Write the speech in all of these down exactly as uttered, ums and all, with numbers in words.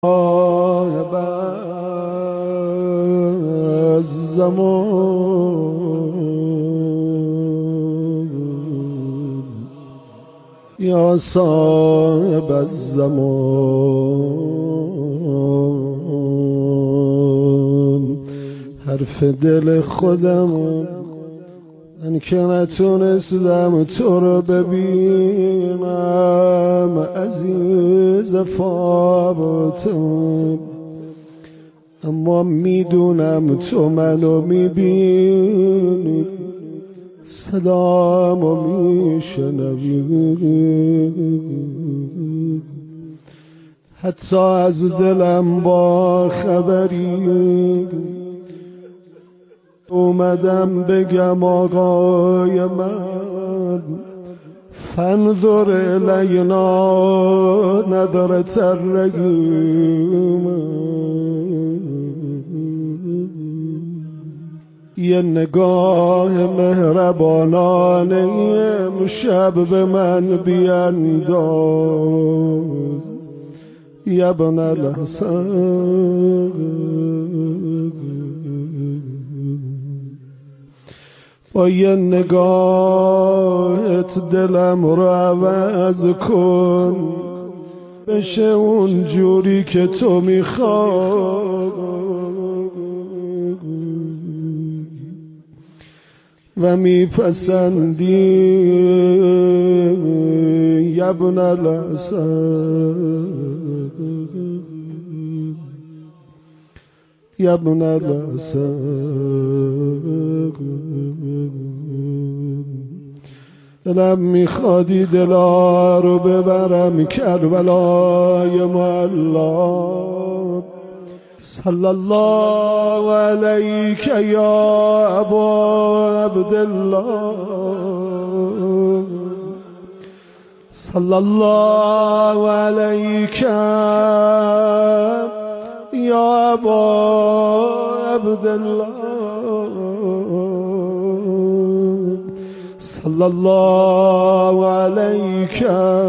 صاحب الزمان یا صاحب الزمان، حرف دل خودم من که نتونستم تو رو ببینم عزیز فاطمه، اما میدونم تو منو میبینی، صدامو میشنوی، حتی از دلم با خبری اومدم بگم آقای من فانظر الینا نداره ترگیم، یه نگاه مهربانانه امشب به من بینداز یا ابن الحسن، با یه نگاهت دلم رو عوض کن بشه اون جوری که تو میخوای و میپسندی یا ابن الحسن، یا ابن الحسن. دلم میخوادی دلا رو ببرم کربلای معلا، صلی الله علیک یا ابا عبدالله، صلی الله علیک یا ابا عبدالله، صلی الله علیک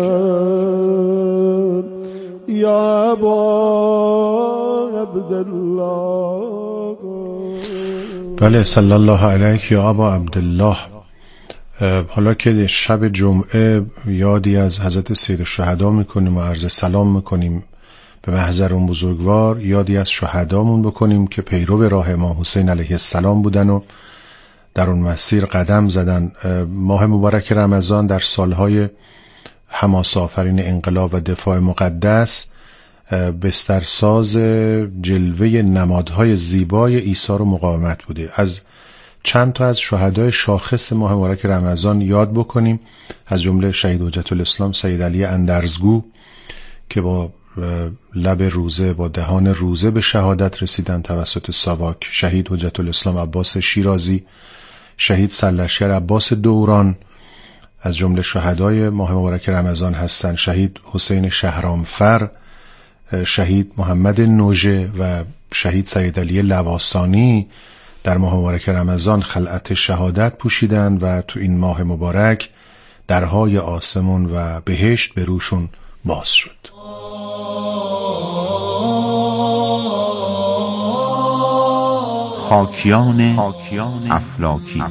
یا ابا عبدالله. بله، صلی الله علیک یا ابا عبدالله. حالا که شب جمعه یادی از حضرت سیدالشهدا میکنیم و عرض سلام میکنیم به محضر اون بزرگوار، یادی از شهدامون بکنیم که پیرو راه امام حسین علیه السلام بودن و در اون مسیر قدم زدن. ماه مبارک رمضان در سالهای حماس آفرین انقلاب و دفاع مقدس بسترساز جلوه نمادهای زیبای ایثار و مقاومت بوده. از چند تا از شهدای شاخص ماه مبارک رمضان یاد بکنیم، از جمله شهید حجت الاسلام سید علی اندرزگو که با لب روزه با دهان روزه به شهادت رسیدن توسط ساواک، شهید حجت الاسلام عباس شیرازی، شهید سرلشکر عباس دوران از جمله شهدای ماه مبارک رمضان هستند، شهید حسین شهرامفر، شهید محمد نوژه و شهید سید علی لواسانی در ماه مبارک رمضان خلعت شهادت پوشیدند و تو این ماه مبارک درهای آسمون و بهشت به روشون باز شد. خاکیان افلاکی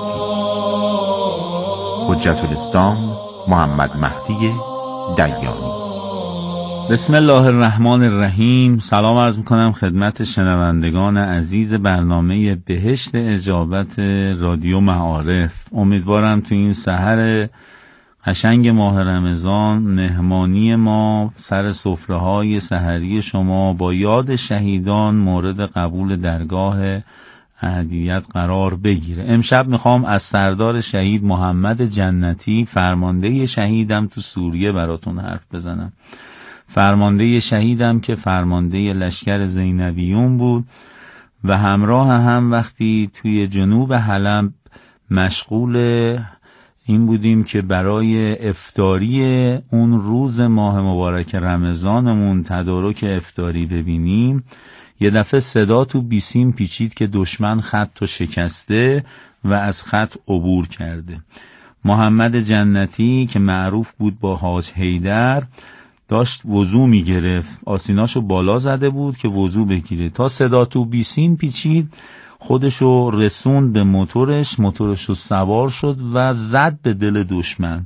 حجت الاسلام محمد مهدی دیانی. بسم الله الرحمن الرحیم. سلام عرض میکنم خدمت شنوندگان عزیز برنامه بهشت اجابت رادیو معارف. امیدوارم تو این سحر قشنگ ماه رمضان مهمانی ما سر سفره‌های سحری شما با یاد شهیدان مورد قبول درگاه احدیت قرار بگیره. امشب میخوام از سردار شهید محمد جنتی، فرمانده شهیدم تو سوریه، براتون حرف بزنم. فرمانده شهیدم که فرمانده لشکر زینبیون بود و همراه هم وقتی توی جنوب حلب مشغول این بودیم که برای افطاری اون روز ماه مبارک رمضانمون تدارک افطاری ببینیم، یه دفعه صدا تو بیسیم پیچید که دشمن خط رو شکسته و از خط عبور کرده. محمد جنتی که معروف بود با حاج حیدر داشت وضو میگرفت، آستیناشو بالا زده بود که وضو بگیره، تا صدا تو بیسیم پیچید خودشو رسوند به موتورش، موتورشو سوار شد و زد به دل دشمن.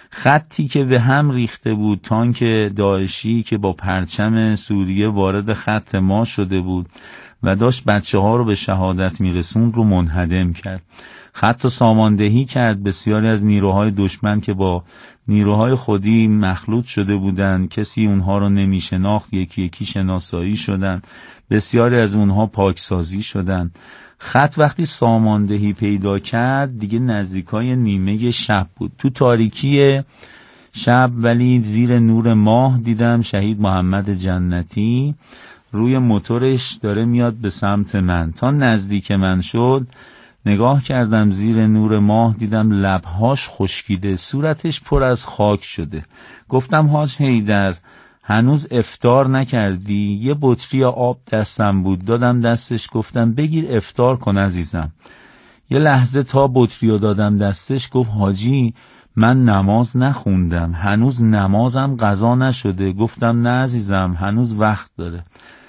خطی که به هم ریخته بود، تانک داعشی که با پرچم سوریه وارد خط ما شده بود و داشت بچه ها رو به شهادت میرسوند رو منهدم کرد. خط و ساماندهی کرد. بسیاری از نیروهای دشمن که با نیروهای خودی مخلوط شده بودند، کسی اونها رو نمیشناخت، یکی یکی شناسایی شدند، بسیاری از اونها پاکسازی شدند. خط وقتی ساماندهی پیدا کرد دیگه نزدیکای نیمه شب بود. تو تاریکی شب ولی زیر نور ماه دیدم شهید محمد جنتی روی موتورش داره میاد به سمت من. تا نزدیک من شد نگاه کردم، زیر نور ماه دیدم لبهاش خشکیده، صورتش پر از خاک شده. گفتم حاج حیدر هنوز افطار نکردی؟ یه بطری آب دستم بود، دادم دستش، گفتم بگیر افطار کن عزیزم. یه لحظه تا بطری رو دادم دستش گفت حاجی من نماز نخوندم، هنوز نمازم قضا نشده. گفتم نه عزیزم هنوز وقت داره.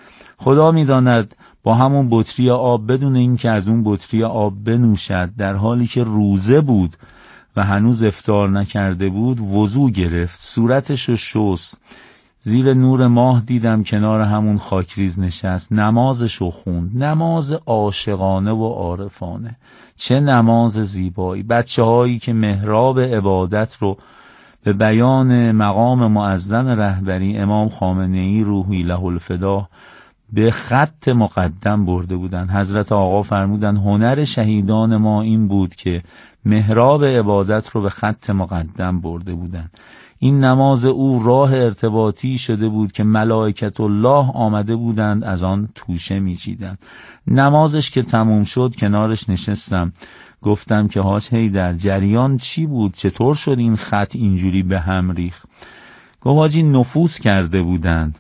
خدا میداند با همون بطری آب، بدون این که از اون بطری آب بنوشد، در حالی که روزه بود و هنوز افطار نکرده بود، وضو گرفت، صورتشو شست، زیر نور ماه دیدم کنار همون خاکریز نشست، نمازشو خوند، نماز عاشقانه و عارفانه. چه نماز زیبایی! بچه هایی که محراب عبادت رو به بیان مقام معظم رهبری امام خامنه‌ای روحی له الفدا به خط مقدم برده بودن. حضرت آقا فرمودن هنر شهیدان ما این بود که محراب عبادت رو به خط مقدم برده بودن. این نماز او راه ارتباطی شده بود که ملائکت الله آمده بودند از آن توشه میچیدند. نمازش که تموم شد کنارش نشستم، گفتم که حاج حیدر جریان چی بود؟ چطور شد این خط اینجوری به هم ریخت؟ گفت حاجی نفوذ کرده بودند.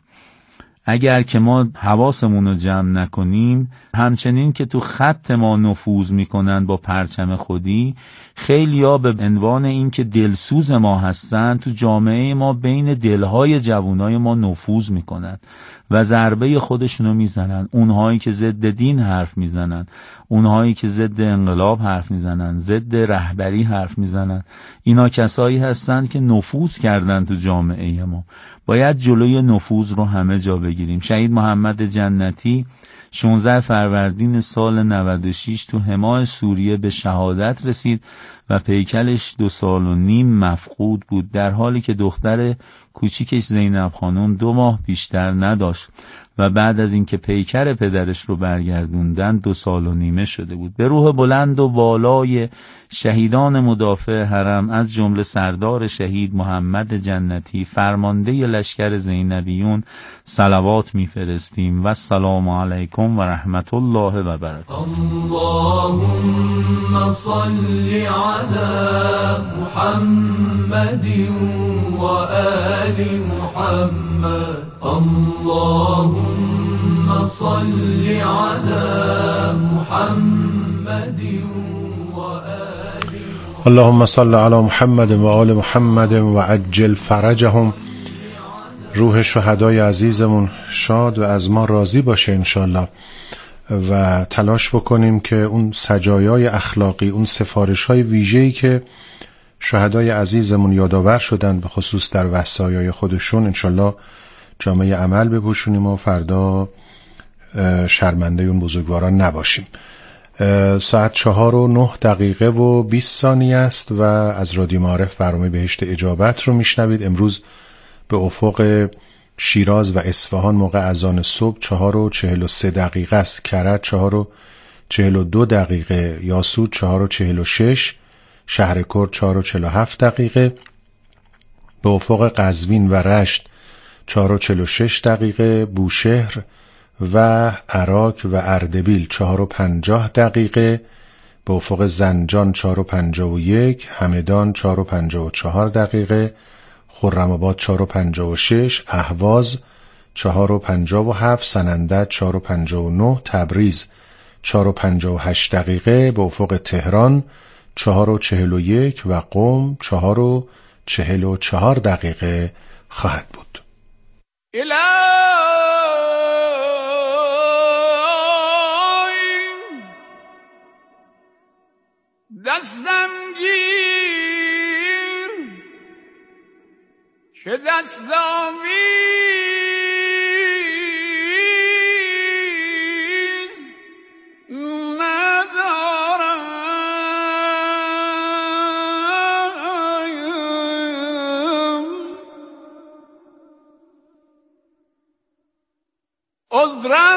اگر که ما حواسمون رو جمع نکنیم، همچنین که تو خط ما نفوذ میکنن با پرچم خودی، خیلیا به عنوان این که دلسوز ما هستن تو جامعه ما بین دلهای جوانای ما نفوذ میکنن و ضربه خودشونو میزنن. اونهایی که ضد دین حرف میزنن، اونهایی که ضد انقلاب حرف میزنن، ضد رهبری حرف میزنن، اینا کسایی هستن که نفوذ کردن تو جامعه ما. باید جلوی نفوذ رو همه جا بگیریم. شهید محمد جنتی شانزده فروردین سال نود و شش تو حمای سوریه به شهادت رسید و پیکرش دو سال و نیم مفقود بود، در حالی که دختر کوچیکش زینب خانم دو ماه بیشتر نداشت و بعد از اینکه پیکر پدرش رو برگردوندن دو سال و نیمه شده بود. به روح بلند و بالای شهیدان مدافع حرم از جمله سردار شهید محمد جنتی فرمانده لشکر زینبیون صلوات میفرستیم. و السلام علیکم و رحمت الله و برکاته. اللهم صل علی محمد و آل محمد. اللهم صل علی محمد و آل اللهم صل علی محمد و آل محمد و عجل فرجهم. روح شهدای عزیزمون شاد و از ما راضی باشه انشالله و تلاش بکنیم که اون سجایای اخلاقی، اون سفارش‌های ویژه‌ای که شهدای عزیزمون یادآور شدن به خصوص در وصایای خودشون، انشالله جامعه عمل بپوشونیم و فردا شرمنده اون بزرگواران نباشیم. ساعت چهار و نه دقیقه و بیست ثانیه است و از رادیو معارف برنامه بهشت اجابت رو میشنوید. امروز به افق شیراز و اصفهان موقع اذان صبح چهار و چهل و سه دقیقه است، کرج چهار و چهل و دو دقیقه، یاسود چهار و چهل و شش، شهرکرد چهار و چهل و هفت دقیقه، به افق قزوین و رشت چهار و چهل و شش دقیقه، بوشهر و عراق و اردبیل چهار و پنجاه دقیقه، به افق زنجان چهار و پنجاه و یک، همدان چهار و پنجاه و چهار دقیقه، خرم‌آباد چهار و پنجاه و شش، اهواز چهار و پنجاه و هفت، سنندج چهار و پنجاه و نه، تبریز چهار و پنجاه و هشت دقیقه، به افق تهران چهار و چهل و یک و قم چهار و چهل و چهار دقیقه خواهد بود. الهی دستم گیر که دست آویز ندارم. عذرم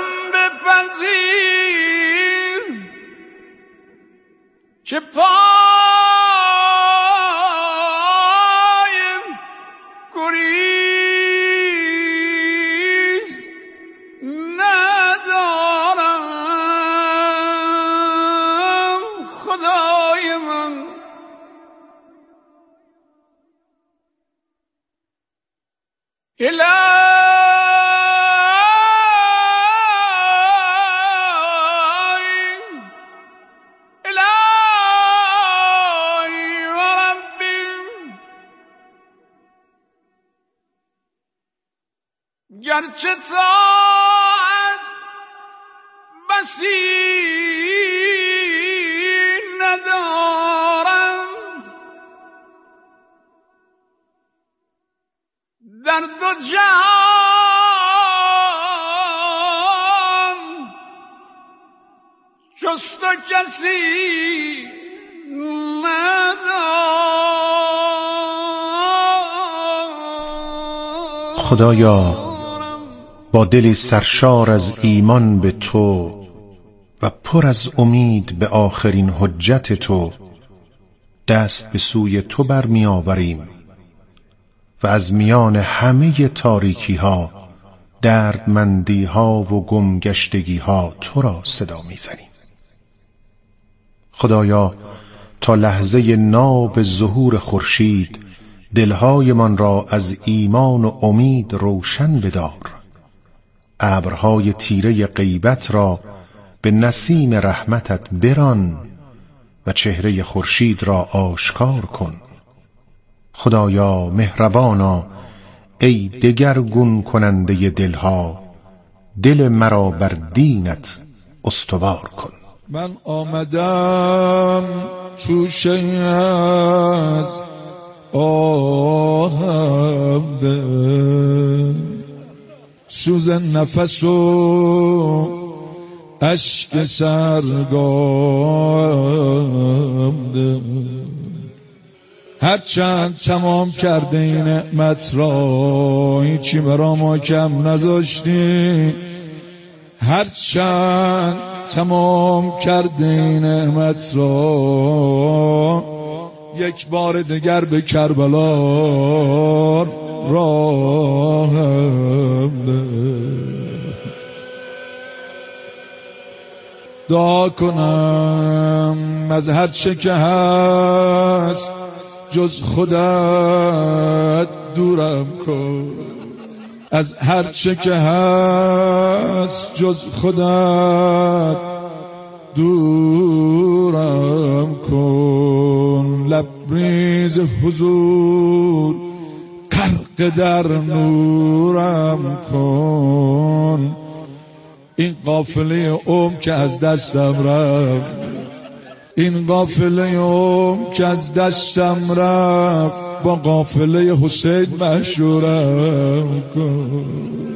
بپذیر که پایم گریز ندارم. خدای من الهی گرچه طاعت بسی ندارم، در دو جهان جز تو کسی ندارم. خدایا با دلی سرشار از ایمان به تو و پر از امید به آخرین حجت تو دست به سوی تو برمی آوریم و از میان همه تاریکی ها، دردمندی ها و گمگشتگی ها تو را صدا می زنیم. خدایا تا لحظه ناب ظهور خورشید دلهایمان را از ایمان و امید روشن بدار، ابرهای تیره غیبت را به نسیم رحمتت بران و چهره خورشید را آشکار کن. خدایا مهربانا، ای دگرگون کننده دلها، دل مرا بر دینت استوار کن. من آمدم توشه از آهم ده، سوز نفس و اشک سرگام ده. هرچند تمام کرده این نعمت را، هیچی برا ما کم نذاشتی. هرچند تمام کرده این نعمت را، یک بار دیگر به کربلا راهم ده. دعا کنم از هر چه که هست جز خودت دورم کن، از هر چه که هست جز خودت دورم کن. لبریز حضور غرق در نورم کن. این قافله عمر که از دستم رفت، این قافله عمر که از دستم رفت، با قافله حسین مشورم کن.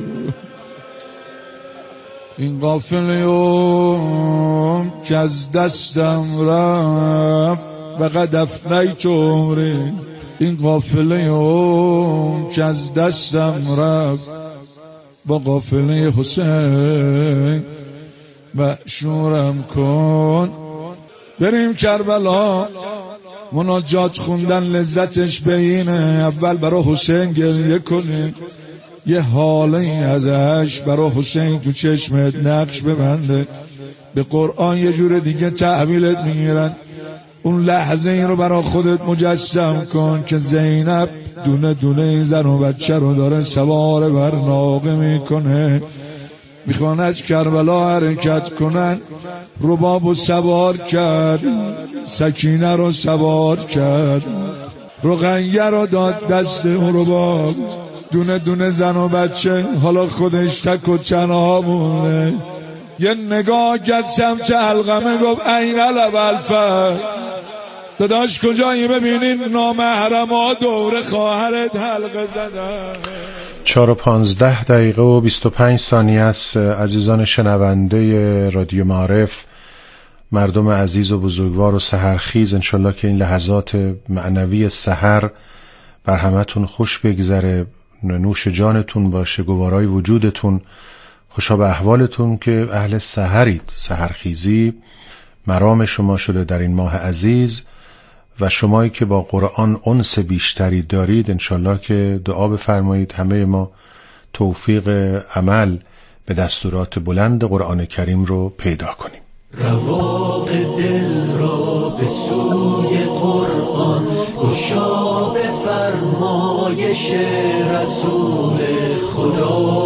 این قافله عمر که از دستم رفت و قد افنیت عمری. این قافله عمر که از دستم رفت با قافله حسین مشورم کن. بریم کربلا، مناجات خوندن لذتش به اینه. اول برای حسین گریه کنیم، یه حاله ازش برای حسین تو چشمت نقش ببنده. به قرآن یه جور دیگه تعبیرت میگیرن. اون لحظه این رو برای خودت مجسم کن که زینب دونه دونه این زن و بچه رو داره سوار بر ناقه میکنه، میخوان از کربلا حرکت کنن. رباب رو سوار کرد، سکینه رو سوار کرد، رقیه رو داد دست اون رباب. دونه دونه زن و بچه، حالا خودش تک و چنها مونه. یه نگاه کرد شمچه علقمه گفت این علب الفت، داداش کجایی؟ ببینین نامحرم ها دور خواهرت حلقه زدن. چهار و پانزده دقیقه و بیست و پنج ثانیه است. عزیزان شنونده رادیو معارف، مردم عزیز و بزرگوار و سحرخیز، انشالله که این لحظات معنوی سحر بر همتون خوش بگذره، نوش جانتون باشه، گوارای وجودتون، خوشا به احوالتون که اهل سحرید. سحرخیزی مرام شما شده در این ماه عزیز و شمایی که با قرآن انس بیشتری دارید، انشالله که دعا بفرمایید همه ما توفیق عمل به دستورات بلند قرآن کریم رو پیدا کنیم. رواق دل را به سوی قرآن گشا به فرمایش رسول خدا.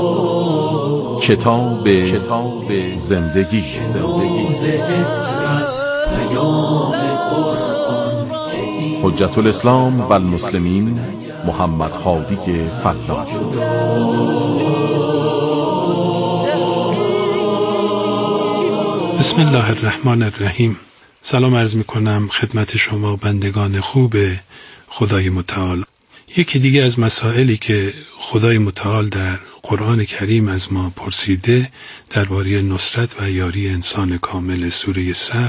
کتاب کتاب زندگی زندگی پیام قرآن حجت الاسلام و المسلمین محمد هادی فلاح. بسم الله الرحمن الرحیم. سلام عرض می کنم خدمت شما بندگان خوب خدای متعال. یکی دیگه از مسائلی که خدای متعال در قرآن کریم از ما پرسیده درباره نصرت و یاری انسان کامل، سوره صف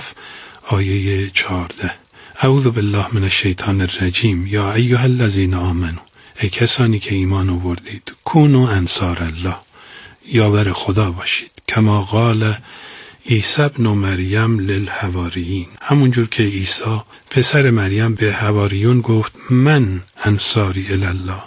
آیه چهارده. اعوذ بالله من الشیطان الرجیم. یا ایها الذین آمنو، ای کسانی که ایمان آوردید، کونوا انصار الله، یاور خدا باشید. کما قال عیسی ابن مریم للحواریین، همونجور که عیسی پسر مریم به حواریون گفت من انصاری الله،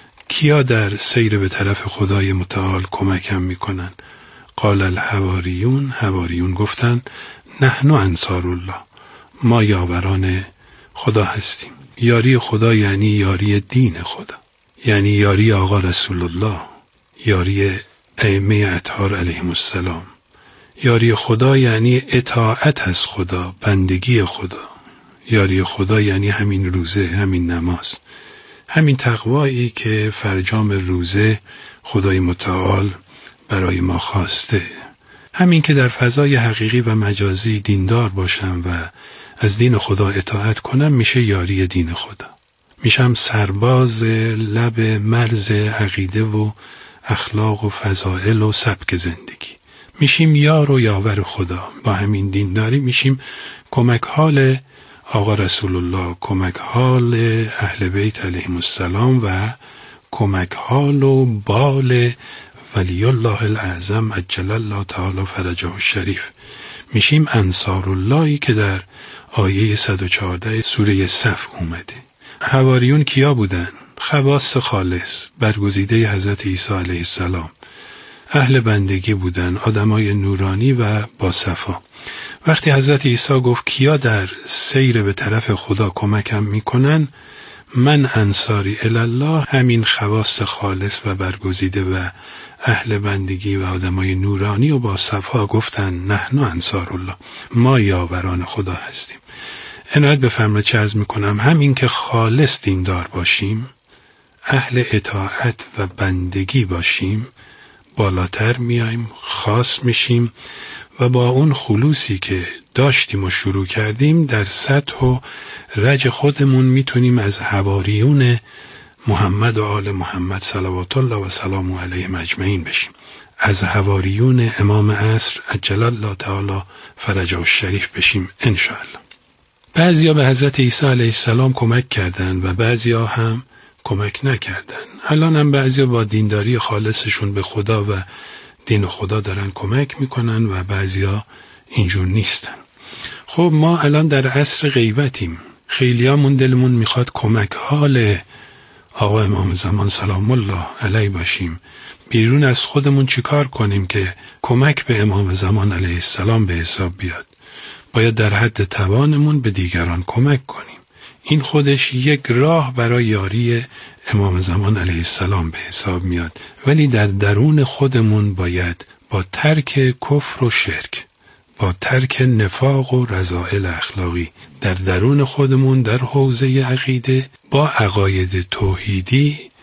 کیا در سیر به طرف خدای متعال کمکم میکنن؟ قال الحواریون، حواریون گفتن نحن انصار الله، ما یاوران خدا هستیم. یاری خدا یعنی یاری دین خدا، یعنی یاری آقا رسول الله، یاری ائمه اطهار علیهم السلام. یاری خدا یعنی اطاعت از خدا، بندگی خدا. یاری خدا یعنی همین روزه، همین نماز، همین تقوایی که فرجام روزه خدای متعال برای ما خواسته. همین که در فضای حقیقی و مجازی دیندار باشم و از دین خدا اطاعت کنم میشه یاری دین خدا. میشم سرباز لب مرز عقیده و اخلاق و فضائل و سبک زندگی. میشیم یار و یاور خدا. با همین دینداری میشیم کمک حال آقا رسول الله، کمک حال اهل بیت علیهم السلام و کمک حال و بال ولی الله الاعظم عجل الله تعالی فرجه الشریف. میشیم انصار اللهی که در آیه صد و چهارده سوره صف اومده. حواریون کیا بودن؟ خواص خالص، برگزیده حضرت عیسی علیه السلام. اهل بندگی بودن، آدمای نورانی و با صفا. وقتی حضرت عیسی گفت کیا در سیر به طرف خدا کمکم میکنن، من انصاری الله، همین خواص خالص و برگزیده و اهل بندگی و آدمای نورانی و با صفا گفتن نحن انصار الله، ما یاوران خدا هستیم. عنایت بفرمایید چه عرض میکنم، همین که خالص دیندار باشیم، اهل اطاعت و بندگی باشیم، بالاتر میایم، خاص میشیم و با اون خلوصی که داشتیم و شروع کردیم در سطح و رج خودمون میتونیم از حواریون محمد و آل محمد صلوات الله و سلام علیهم اجمعین بشیم. از حواریون امام عصر عجل الله تعالی فرجه الشریف بشیم انشاءالله. بعضیا به حضرت عیسی علیه السلام کمک کردن و بعضیا هم کمک نکردن. الان هم بعضیا با دینداری خالصشون به خدا و دین خدا دارن کمک میکنن و بعضیا اینجور نیستن. خب ما الان در عصر غیبتیم. خیلیامون دلمون میخواد کمک حال آقا امام زمان سلام الله علیه باشیم. بیرون از خودمون چیکار کنیم که کمک به امام زمان علیه السلام به حساب بیاد؟ باید در حد توانمون به دیگران کمک کنیم. این خودش یک راه برای یاری امام زمان علیه السلام به حساب میاد، ولی در درون خودمون باید با ترک کفر و شرک، با ترک نفاق و رذائل اخلاقی در درون خودمون در حوزه عقیده با عقاید توحیدی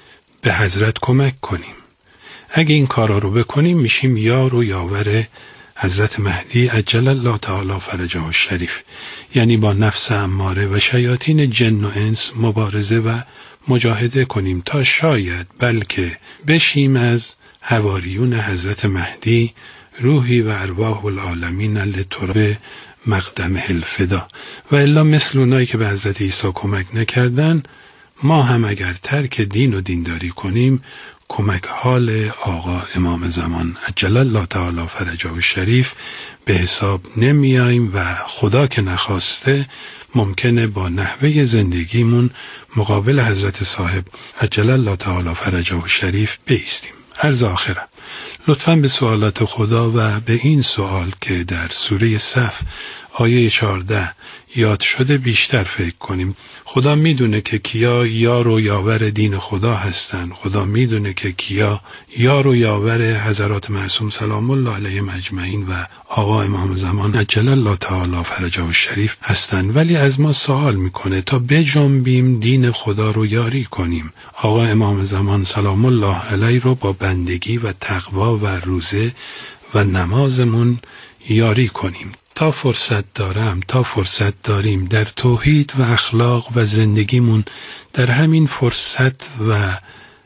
به حضرت کمک کنیم. اگه این کارا رو بکنیم میشیم یار و یاور حضرت مهدی عجل الله تعالی فرجه الشریف. یعنی با نفس اماره و شیاطین جن و انس مبارزه و مجاهده کنیم تا شاید بلکه بشیم از حواریون حضرت مهدی روحی و ارواح العالمین لتراب مقدم الفدا. و الا مثل اونایی که به حضرت عیسی کمک نکردن، ما هم اگر ترک دین و دینداری کنیم کمک حال آقا امام زمان عجل الله تعالی فرجه الشریف به حساب نمیاییم و خدا که نخواسته ممکنه با نحوه زندگیمون مقابل حضرت صاحب عجل الله تعالی فرجه الشریف بایستیم. عرض آخرم، لطفاً به سوالات خدا و به این سوال که در سوره صف آیه چهارده یاد شده بیشتر فکر کنیم. خدا میدونه که کیا یار و یاور دین خدا هستن. خدا میدونه که کیا یار و یاور حضرات معصوم سلام الله علیهم اجمعین و آقا امام زمان عجل الله تعالی فرجه الشریف هستن، ولی از ما سوال میکنه تا بجنبیم دین خدا رو یاری کنیم، آقا امام زمان سلام الله علیه رو با بندگی و تقوا و روزه و نمازمون یاری کنیم. تا فرصت دارم، تا فرصت داریم در توحید و اخلاق و زندگیمون در همین فرصت و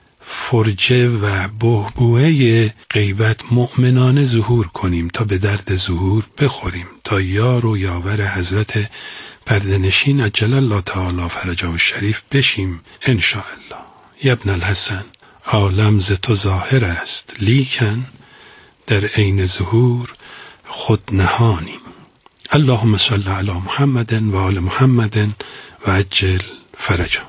فرجه و بحبوحه غیبت مؤمنانه ظهور کنیم تا به درد ظهور بخوریم، تا یار و یاور حضرت پرده‌نشین عجل الله تعالی فرجه الشریف بشیم انشاءالله. ابن الحسن، عالم ز تو ظاهر است لیکن در عین ظهور خود نهانیم. اللهم صل علی محمد و آل محمد و عجل فرجه.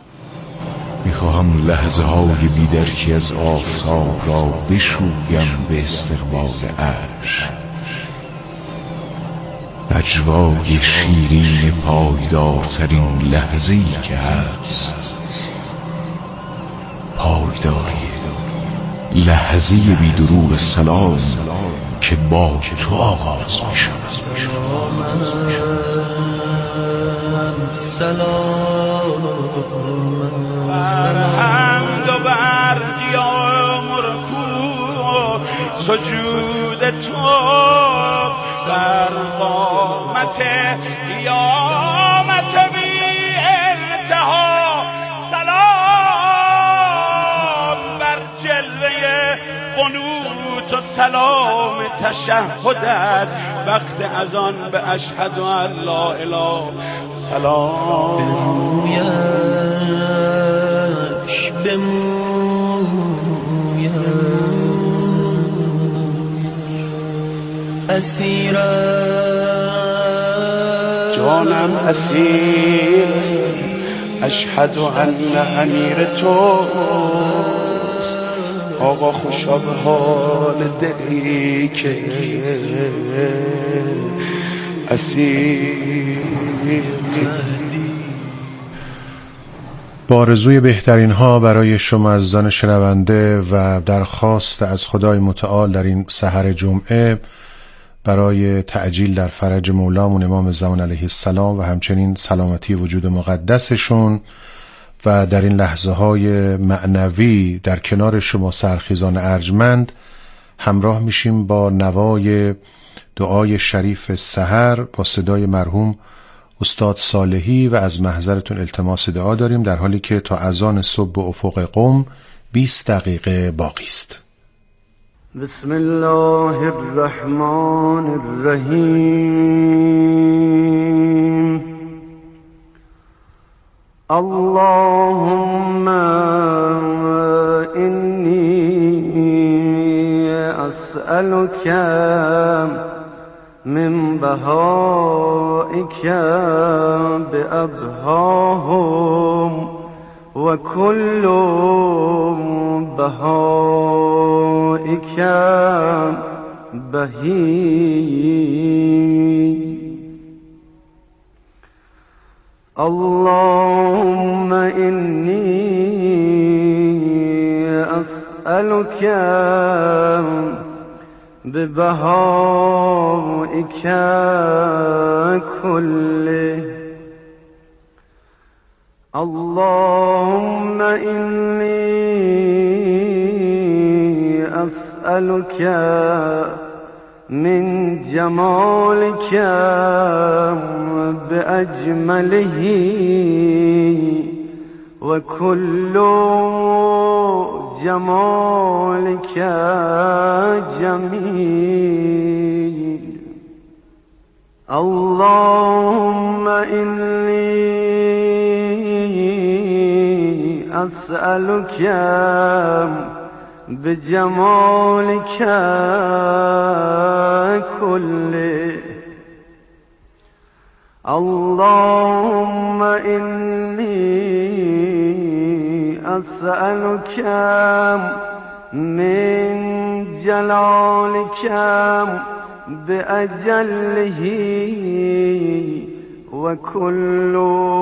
میخواهم لحظه های بیدرکی از آفتاب را بشویم به استقبال عرش، نجوای شیرین پایدارترین لحظه‌ای که هست، پایداری لحظه بی دروغ سلام که با تو آغاز می شود. سلام حمد و بر قیام و رکوع سجود تو در قامت قیامت بی انتها، سلام بر جلوه قنوت و سلام تشهدت وقت اذان به اشهد ان لا اله سلام. بمویش بمویش اسیرم جانم اسیر، اشهد ان امیر توست. آقا خوشا به حال دلی که اسیر. با آرزوی بهترین ها برای شما عزیزان شنونده و درخواست از خدای متعال در این سحر جمعه برای تعجیل در فرج مولامون امام زمان علیه السلام و همچنین سلامتی وجود مقدسشون و در این لحظه های معنوی در کنار شما سرخیزان ارجمند همراه میشیم با نوای دعای شریف سحر با صدای مرحوم استاد صالحی و از محضرتون التماس دعا داریم، در حالی که تا اذان صبح به افق قم بیست دقیقه باقی است. بسم الله الرحمن الرحیم. اللهم انی اسألک من بهائک بأبهاهم و کل بهائک بهی. اللهم انی اسألک ببهائک كله. اللهم إني أسألك من جمالك بأجمله وكل جمالك جميل. اللهم إني أسألك بجمالك كله. اللهم إني أسألك من جلالك بأجله وكل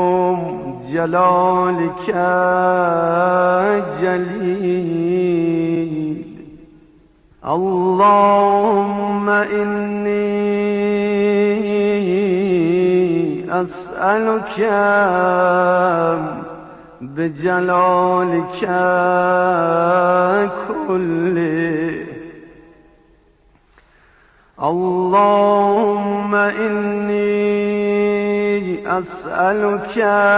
جلالك جليل. اللهم إني أسألك بجلالك كله. اللهم إني أسألك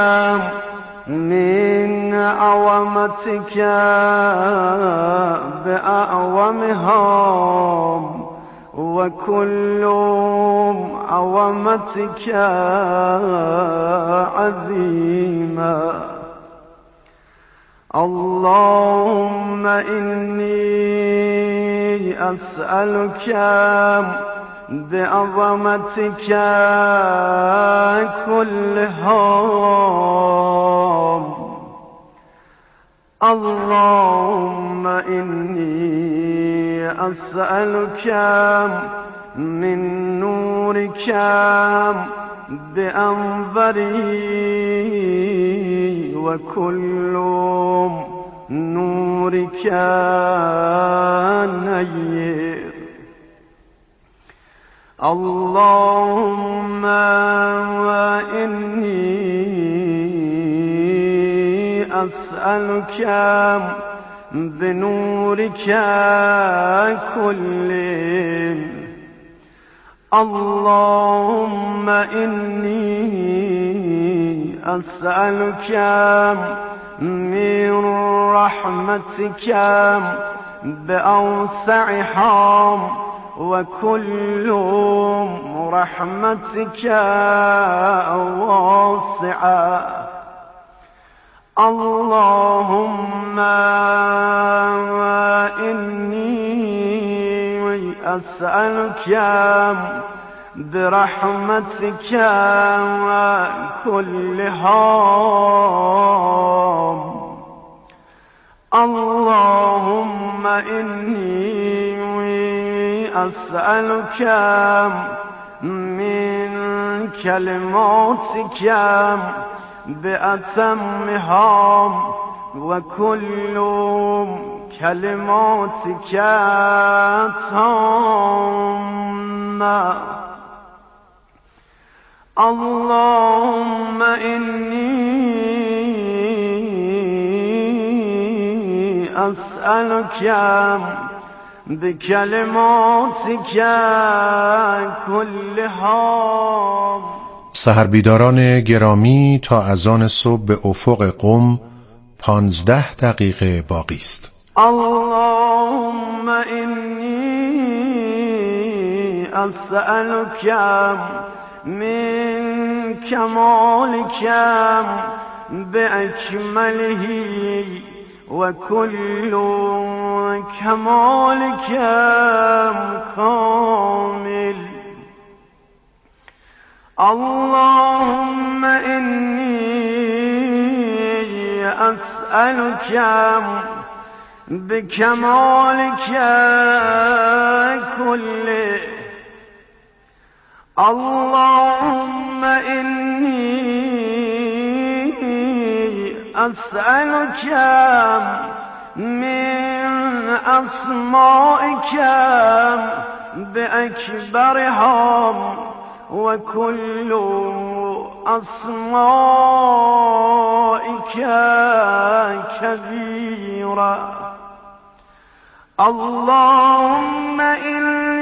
من عظمتك بأعظمها وكل عظمتك عظيمة. اللهم إني أسألك بعظمتك كلها. اللهم إني أسألك من نورك بأنظري وكل نورك نير. اللهم إني أسألك بنورك كله. اللهم إني أسألك من رحمتك بأوسعها وكل رحمتك واسعة. اللهم إني أسألك برحمتك كلها. اللهم إني أسألك من كلماتك بأتمها وكل كلماتك تامة. اللهم إني أسألك بکلماتک کلها. سحربیداران گرامی، تا اذان صبح به افق قم پانزده دقیقه باقی است. اللهم اینی اسألک من کمالک باکمله و کل کمالک کامل. اللهم إني أسألك بكمالك كله. اللهم إني أسألك من أسمائك بأكبرها وكل أسمائك كبيرة. اللهم إني